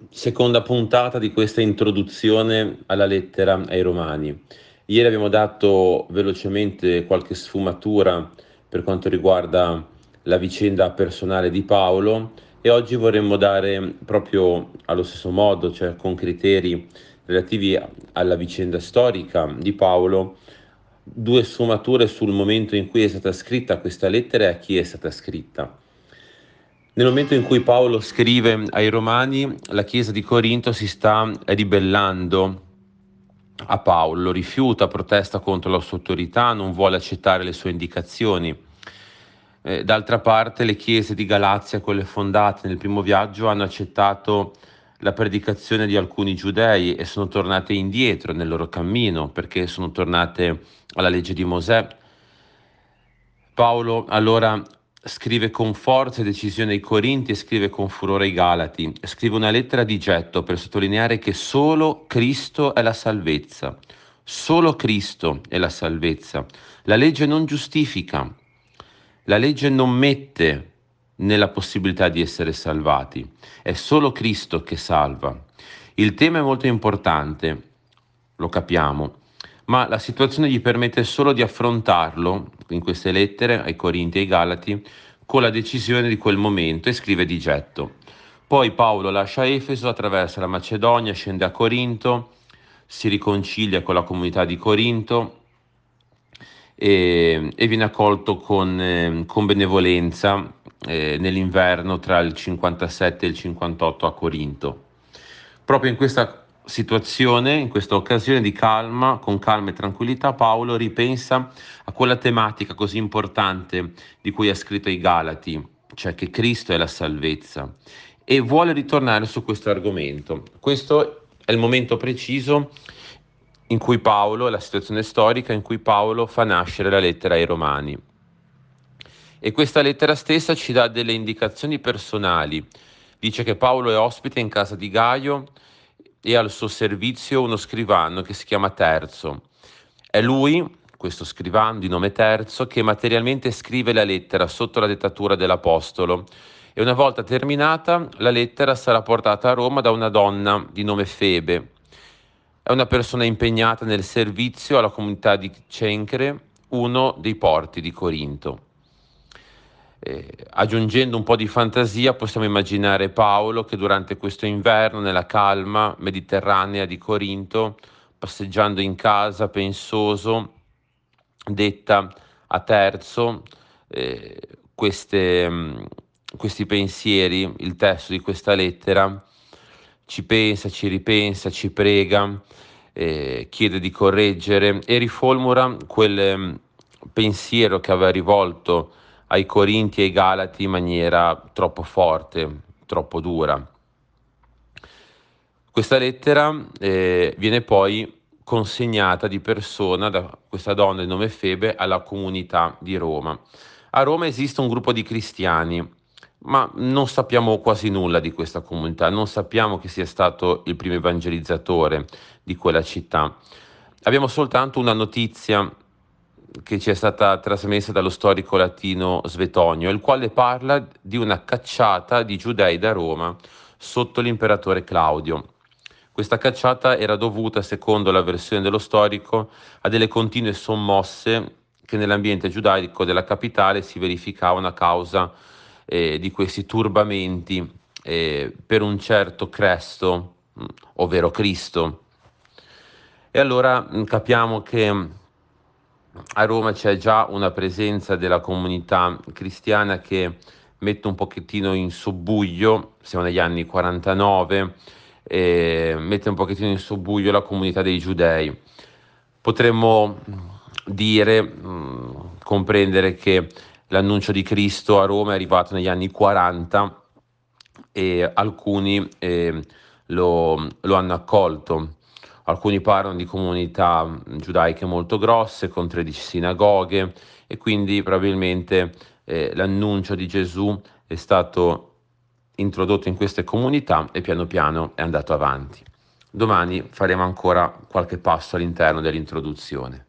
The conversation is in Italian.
Seconda puntata di questa introduzione alla lettera ai Romani. Ieri abbiamo dato velocemente qualche sfumatura per quanto riguarda la vicenda personale di Paolo e oggi vorremmo dare proprio allo stesso modo, cioè con criteri relativi alla vicenda storica di Paolo, due sfumature sul momento in cui è stata scritta questa lettera e a chi è stata scritta. Nel momento in cui Paolo scrive ai Romani, la Chiesa di Corinto si sta ribellando a Paolo, lo rifiuta, protesta contro la sua autorità, non vuole accettare le sue indicazioni. D'altra parte, le chiese di Galazia, quelle fondate nel primo viaggio, hanno accettato la predicazione di alcuni giudei e sono tornate indietro nel loro cammino perché sono tornate alla legge di Mosè. Paolo allora scrive con forza e decisione ai Corinti e scrive con furore ai Galati. Scrive una lettera di getto per sottolineare che solo Cristo è la salvezza. Solo Cristo è la salvezza. La legge non giustifica. La legge non mette nella possibilità di essere salvati. È solo Cristo che salva. Il tema è molto importante, lo capiamo, ma la situazione gli permette solo di affrontarlo in queste lettere ai Corinti e ai Galati con la decisione di quel momento e scrive di getto. Poi Paolo lascia Efeso, attraversa la Macedonia, scende a Corinto, si riconcilia con la comunità di Corinto e viene accolto con benevolenza nell'inverno tra il 57 e il 58 a Corinto. Proprio in questa situazione, in questa occasione di calma, con calma e tranquillità, Paolo ripensa a quella tematica così importante di cui ha scritto ai Galati, cioè che Cristo è la salvezza, e vuole ritornare su questo argomento. Questo è il momento preciso in cui Paolo, la situazione storica in cui Paolo fa nascere la lettera ai Romani. E questa lettera stessa ci dà delle indicazioni personali. Dice che Paolo è ospite in casa di Gaio e al suo servizio uno scrivano che si chiama Terzo. È lui, questo scrivano di nome Terzo, che materialmente scrive la lettera sotto la dettatura dell'Apostolo. E una volta terminata, la lettera sarà portata a Roma da una donna di nome Febe. È una persona impegnata nel servizio alla comunità di Cencre, uno dei porti di Corinto. Aggiungendo un po' di fantasia, possiamo immaginare Paolo che durante questo inverno, nella calma mediterranea di Corinto, passeggiando in casa, pensoso, detta a Terzo questi pensieri, il testo di questa lettera, ci pensa, ci ripensa, ci prega, chiede di correggere e riformula quel pensiero che aveva rivolto ai Corinti e ai Galati in maniera troppo forte, troppo dura. Questa lettera viene poi consegnata di persona da questa donna di nome Febe alla comunità di Roma. A Roma esiste un gruppo di cristiani, ma non sappiamo quasi nulla di questa comunità, non sappiamo chi sia stato il primo evangelizzatore di quella città. Abbiamo soltanto una notizia che ci è stata trasmessa dallo storico latino Svetonio, il quale parla di una cacciata di giudei da Roma sotto l'imperatore Claudio. Questa cacciata era dovuta, secondo la versione dello storico, a delle continue sommosse che nell'ambiente giudaico della capitale si verificavano a causa di questi turbamenti per un certo Cresto, ovvero Cristo. E allora capiamo che a Roma c'è già una presenza della comunità cristiana che mette un pochettino in subbuglio, siamo negli anni 49, mette un pochettino in subbuglio la comunità dei giudei. Potremmo dire, comprendere che l'annuncio di Cristo a Roma è arrivato negli anni 40 e alcuni lo hanno accolto. Alcuni parlano di comunità giudaiche molto grosse, con 13 sinagoghe, e quindi probabilmente l'annuncio di Gesù è stato introdotto in queste comunità e piano piano è andato avanti. Domani faremo ancora qualche passo all'interno dell'introduzione.